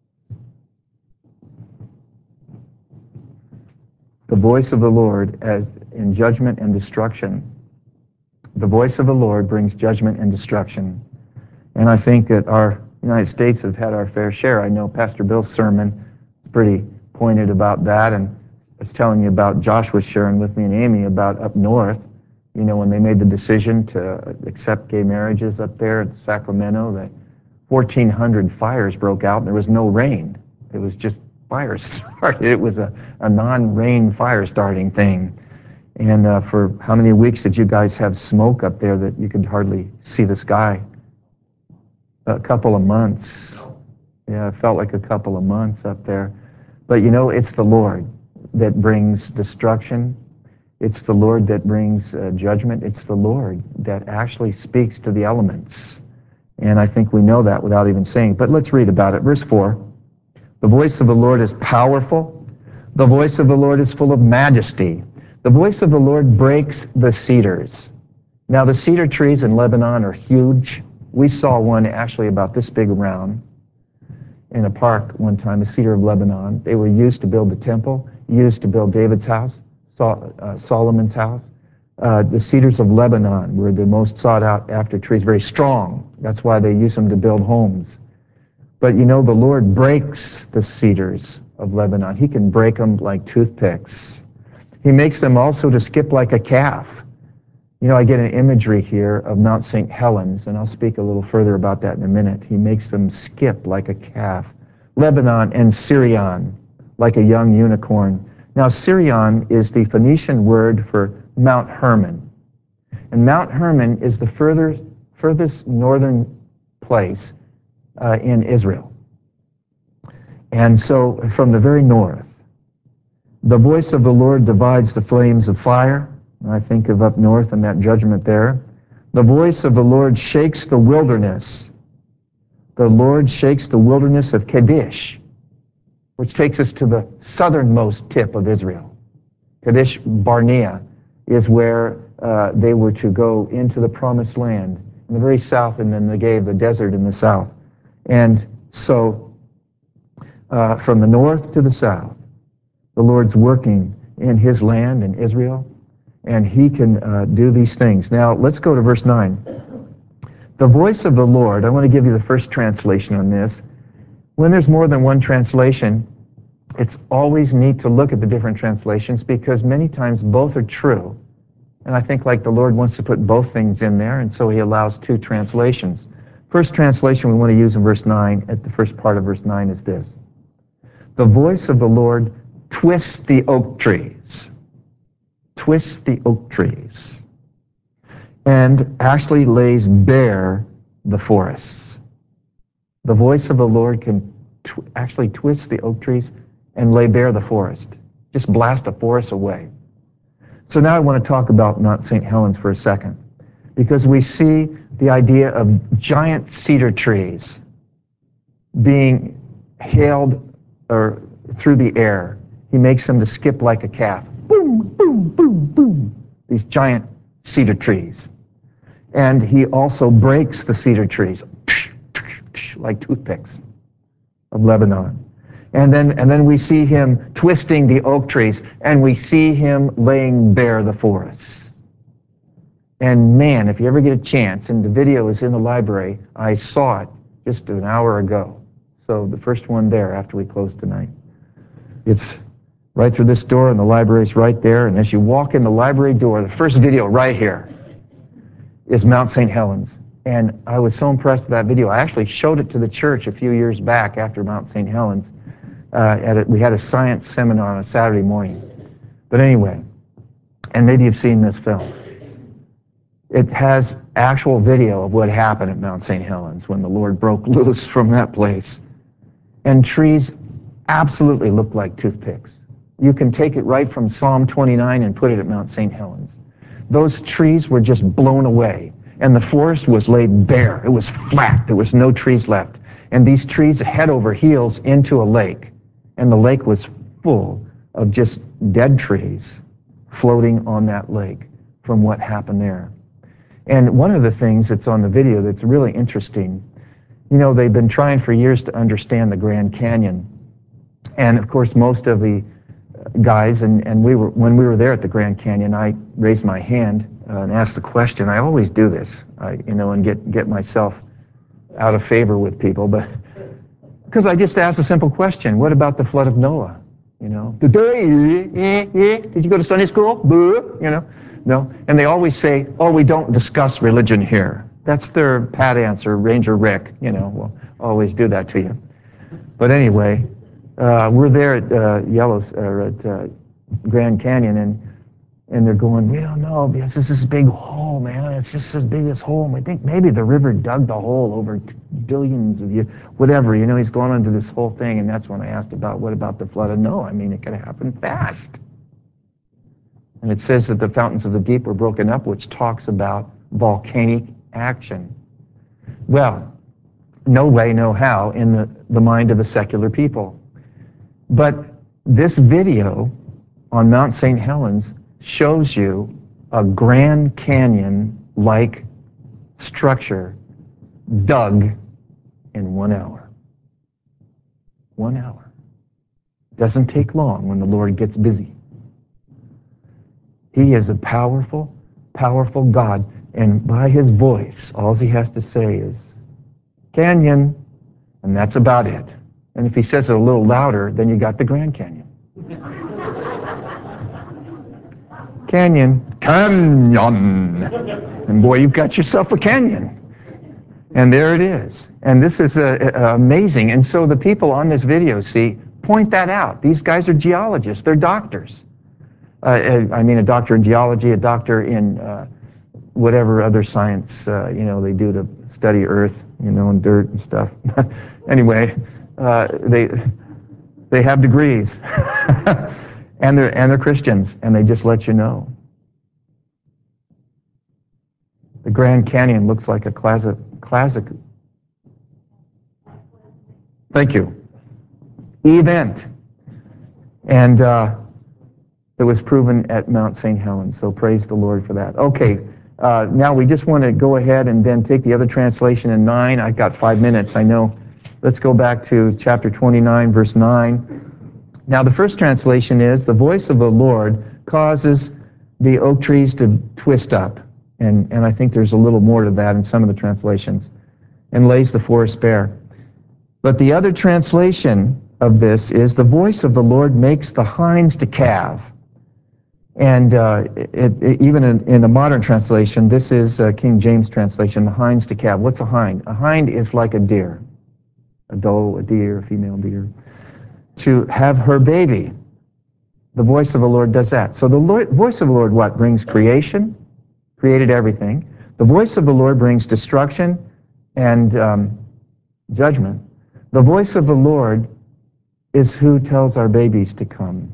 The voice of the Lord as in judgment and destruction. The voice of the Lord brings judgment and destruction. And I think that our United States have had our fair share. I know Pastor Bill's sermon is pretty pointed about that, and I was telling you about, Josh was sharing with me and Amy about up north, when they made the decision to accept gay marriages up there in Sacramento, that 1,400 fires broke out and there was no rain. It was just fires started. It was a non-rain fire starting thing. And for how many weeks did you guys have smoke up there that you could hardly see the sky? A couple of months. Yeah, it felt like a couple of months up there. But it's the Lord that brings destruction. It's the Lord that brings judgment. It's the Lord that actually speaks to the elements. And I think we know that without even saying. But let's read about it. Verse 4. The voice of the Lord is powerful. The voice of the Lord is full of majesty. The voice of the Lord breaks the cedars. Now, the cedar trees in Lebanon are huge. We saw one actually about this big around in a park one time, the cedar of Lebanon. They were used to build the temple, used to build David's house, Solomon's house. The cedars of Lebanon were the most sought out after trees, very strong. That's why they use them to build homes. But the Lord breaks the cedars of Lebanon. He can break them like toothpicks. He makes them also to skip like a calf. I get an imagery here of Mount St. Helens, and I'll speak a little further about that in a minute. He makes them skip like a calf. Lebanon and Sirion, like a young unicorn. Now, Sirion is the Phoenician word for Mount Hermon. And Mount Hermon is the furthest northern place in Israel. And so, from the very north, the voice of the Lord divides the flames of fire. I think of up north and that judgment there. The voice of the Lord shakes the wilderness. The Lord shakes the wilderness of Kadesh, which takes us to the southernmost tip of Israel. Kadesh Barnea is where they were to go into the promised land in the very south, and then they gave the desert in the south. And so from the north to the south, the Lord's working in his land in Israel, and he can do these things. Now, let's go to verse 9. The voice of the Lord, I want to give you the first translation on this. When there's more than one translation, it's always neat to look at the different translations because many times both are true. And I think like the Lord wants to put both things in there, and so he allows two translations. First translation we want to use in verse 9, at the first part of verse 9 is this. The voice of the Lord twists the oak trees. Twists the oak trees. And actually lays bare the forests. The voice of the Lord can actually twist the oak trees and lay bare the forest. Just blast a forest away. So now I want to talk about Mount St. Helens for a second, because we see the idea of giant cedar trees being hailed or through the air. He makes them to skip like a calf. Boom, boom, boom, boom. These giant cedar trees. And he also breaks the cedar trees like toothpicks of Lebanon. And then we see him twisting the oak trees, and we see him laying bare the forests. And man, if you ever get a chance, and the video is in the library, I saw it just an hour ago. So the first one there after we close tonight. It's right through this door, and the library's right there. And as you walk in the library door, the first video right here is Mount St. Helens. And I was so impressed with that video. I actually showed it to the church a few years back after Mount St. Helens. We had a science seminar on a Saturday morning. But anyway, and maybe you've seen this film. It has actual video of what happened at Mount St. Helens when the Lord broke loose from that place. And trees absolutely look like toothpicks. You can take it right from Psalm 29 and put it at Mount St. Helens. Those trees were just blown away, and the forest was laid bare. It was flat. There was no trees left. And these trees head over heels into a lake. And the lake was full of just dead trees floating on that lake from what happened there. And one of the things that's on the video that's really interesting, you know, they've been trying for years to understand the Grand Canyon. And of course, most of the guys, and when we were there at the Grand Canyon, I raised my hand and asked the question. I always do this, and get myself out of favor with people, but because I just asked a simple question: what about the flood of Noah? You know, did you go to Sunday school? Boo, you know, no. And they always say, "Oh, we don't discuss religion here." That's their pat answer. Ranger Rick, you know, will always do that to you. But anyway, we're there at Grand Canyon, and they're going, "We don't know, because this is a big hole, man. It's just as big as hole. And we think maybe the river dug the hole over billions of years, whatever." You know, he's going into this whole thing, and that's when I asked about what about the flood of Noah? I mean, it could have happened fast. And it says that the fountains of the deep were broken up, which talks about volcanic action. Well, no way, no how in the mind of a secular people. But this video on Mount St. Helens shows you a Grand Canyon-like structure dug in 1 hour. 1 hour. Doesn't take long when the Lord gets busy. He is a powerful, powerful God, and by his voice, all he has to say is, "Canyon," and that's about it. And if he says it a little louder, then you got the Grand Canyon. Canyon, canyon. And boy, you've got yourself a canyon. And there it is. And this is amazing. And so the people on this video, see, point that out. These guys are geologists. They're doctors. I mean, a doctor in geology, a doctor in whatever other science, they do to study Earth, and dirt and stuff. Anyway, they have degrees. And they're Christians, and they just let you know. The Grand Canyon looks like a classic. Thank you. Event. And it was proven at Mount St. Helens, so praise the Lord for that. Okay, now we just want to go ahead and then take the other translation in 9. I've got 5 minutes, I know. Let's go back to chapter 29, verse 9. Now, the first translation is, "The voice of the Lord causes the oak trees to twist up." And I think there's a little more to that in some of the translations. "And lays the forest bare." But the other translation of this is, the voice of the Lord makes the hinds to calve. And even in a modern translation, this is King James translation, the hinds to calve. What's a hind? A hind is like a deer, a doe, a deer, a female deer, to have her baby. The voice of the Lord does that. So the voice of the Lord, what? Brings creation, created everything. The voice of the Lord brings destruction and judgment. The voice of the Lord is who tells our babies to come.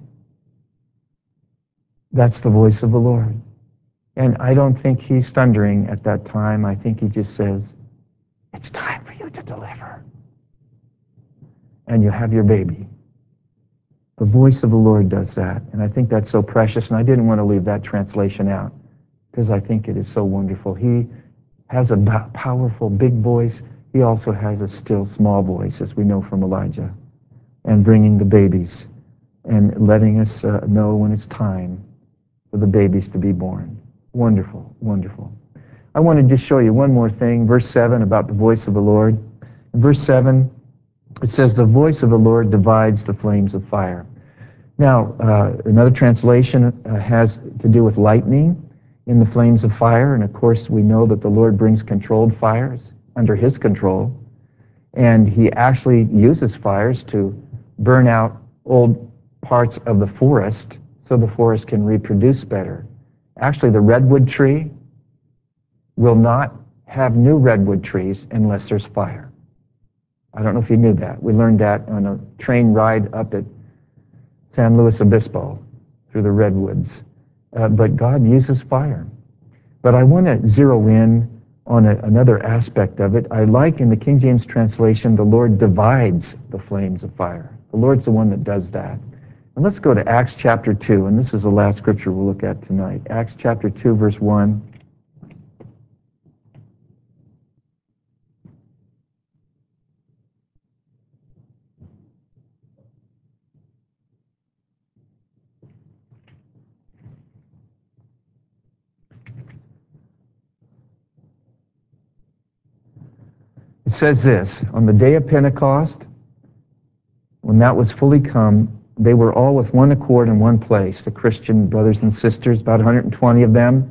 That's the voice of the Lord. And I don't think he's thundering at that time. I think he just says, it's time for you to deliver. And you have your baby. The voice of the Lord does that. And I think that's so precious. And I didn't want to leave that translation out because I think it is so wonderful. He has a powerful, big voice. He also has a still, small voice, as we know from Elijah, and bringing the babies and letting us know when it's time for the babies to be born. Wonderful, wonderful. I want to just show you one more thing, verse 7, about the voice of the Lord. In verse 7, it says, the voice of the Lord divides the flames of fire. Now, another translation has to do with lightning in the flames of fire, and of course we know that the Lord brings controlled fires under his control, and he actually uses fires to burn out old parts of the forest so the forest can reproduce better. Actually, the redwood tree will not have new redwood trees unless there's fire. I don't know if you knew that. We learned that on a train ride up at San Luis Obispo through the redwoods. But God uses fire. But I want to zero in on another aspect of it. I like in the King James translation, the Lord divides the flames of fire. The Lord's the one that does that. And let's go to Acts chapter 2, and this is the last scripture we'll look at tonight. Acts chapter 2, verse 1. It says this, on the day of Pentecost, when that was fully come, they were all with one accord in one place, the Christian brothers and sisters, about 120 of them.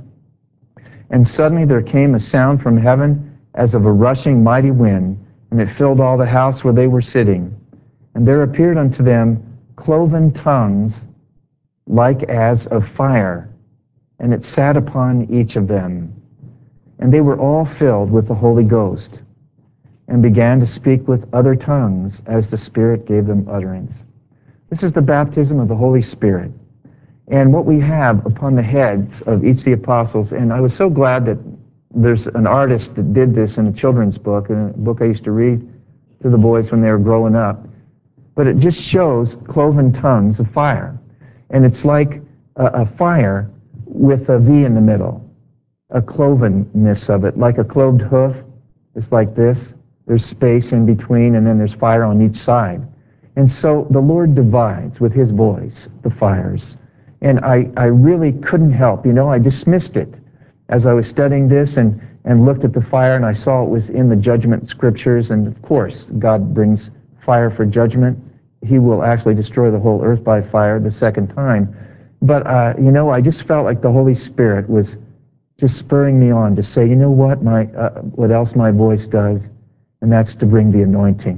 And suddenly there came a sound from heaven as of a rushing mighty wind, and it filled all the house where they were sitting. And there appeared unto them cloven tongues like as of fire, and it sat upon each of them. And they were all filled with the Holy Ghost, and began to speak with other tongues as the Spirit gave them utterance. This is the baptism of the Holy Spirit. And what we have upon the heads of each of the apostles, and I was so glad that there's an artist that did this in a children's book, in a book I used to read to the boys when they were growing up. But it just shows cloven tongues of fire. And it's like a fire with a V in the middle, a clovenness of it, like a cloved hoof. It's like this. There's space in between, and then there's fire on each side. And so the Lord divides with his voice the fires. And I really couldn't help. I dismissed it as I was studying this and looked at the fire, and I saw it was in the judgment scriptures. And of course, God brings fire for judgment. He will actually destroy the whole earth by fire the second time. But, I just felt like the Holy Spirit was just spurring me on to say, you know what, what else my voice does, and that's to bring the anointing.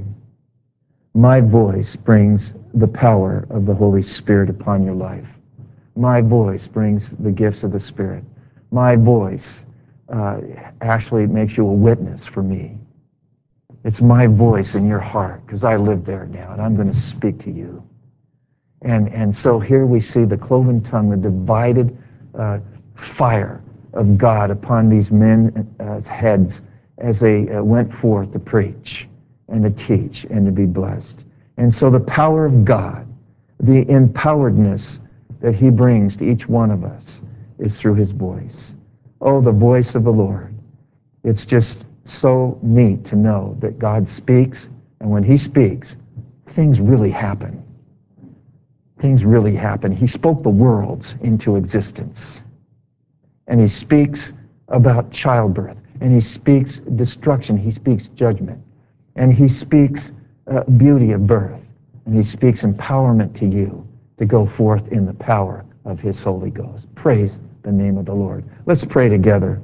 My voice brings the power of the Holy Spirit upon your life. My voice brings the gifts of the Spirit. My voice actually makes you a witness for me. It's my voice in your heart, because I live there now, and I'm going to speak to you. And so here we see the cloven tongue, the divided fire of God upon these men's heads as they went forth to preach and to teach and to be blessed. And so the power of God, the empoweredness that he brings to each one of us is through his voice. Oh, the voice of the Lord. It's just so neat to know that God speaks, and when he speaks, things really happen. Things really happen. He spoke the worlds into existence. And he speaks about childbirth, and he speaks destruction, he speaks judgment, and he speaks beauty of birth, And he speaks empowerment to you to go forth in the power of his Holy Ghost. Praise the name of the Lord. Let's pray together.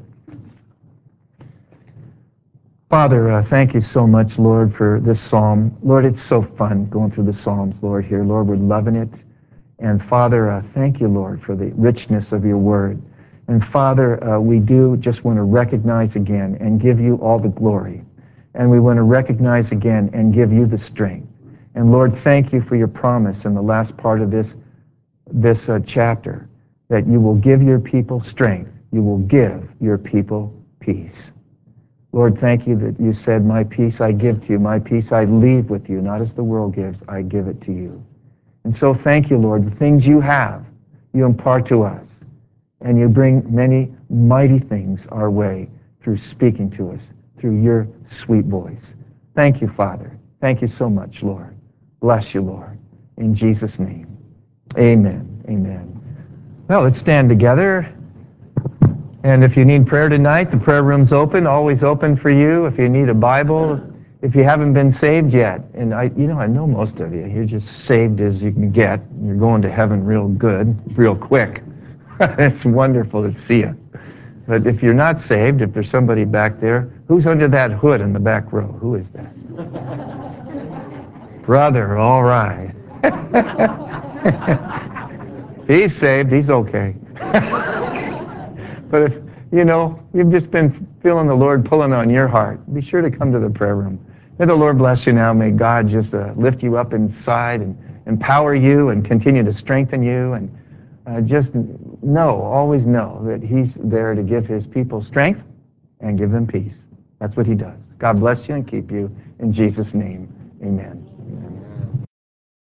Father, thank you so much, Lord, for this psalm. Lord, it's so fun going through the Psalms, Lord, here. Lord, we're loving it. And Father, thank you, Lord, for the richness of your word. And Father, we do just want to recognize again and give you all the glory. And we want to recognize again and give you the strength. And Lord, thank you for your promise in the last part of this chapter, that you will give your people strength. You will give your people peace. Lord, thank you that you said, my peace I give to you, my peace I leave with you, not as the world gives, I give it to you. And so thank you, Lord, the things you have, you impart to us, and you bring many mighty things our way through speaking to us, through your sweet voice. Thank you, Father. Thank you so much, Lord. Bless you, Lord. In Jesus' name, amen. Amen. Well, let's stand together. And if you need prayer tonight, the prayer room's open, always open for you. If you need a Bible, if you haven't been saved yet, and I know most of you, you're just saved as you can get. You're going to heaven real good, real quick. It's wonderful to see you. But if you're not saved, if there's somebody back there, who's under that hood in the back row? Who is that? Brother, all right. He's saved, he's okay. But if, you've just been feeling the Lord pulling on your heart, be sure to come to the prayer room. May the Lord bless you now. May God just lift you up inside and empower you and continue to strengthen you. And just always know that he's there to give his people strength and give them peace. That's what he does. God bless you and keep you. In Jesus' name, amen.